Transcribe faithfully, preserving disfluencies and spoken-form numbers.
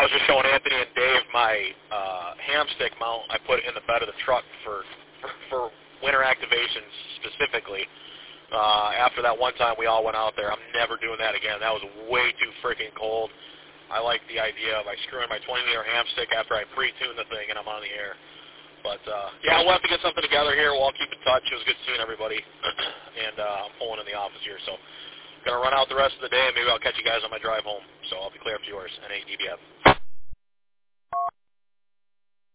was just showing Anthony and Dave my uh, ham stick mount I put in the bed of the truck for for, for winter activations specifically. Uh, after that one time we all went out there, I'm never doing that again. That was way too freaking cold. I like the idea of I screw in my twenty meter ham stick after I pre-tune the thing and I'm on the air. But, uh, yeah, we'll have to get something together here. We'll all keep in touch. It was good seeing everybody. and uh, I'm pulling in the office here, so going to run out the rest of the day, and maybe I'll catch you guys on my drive home. So I'll be clear up to yours, N A D B F.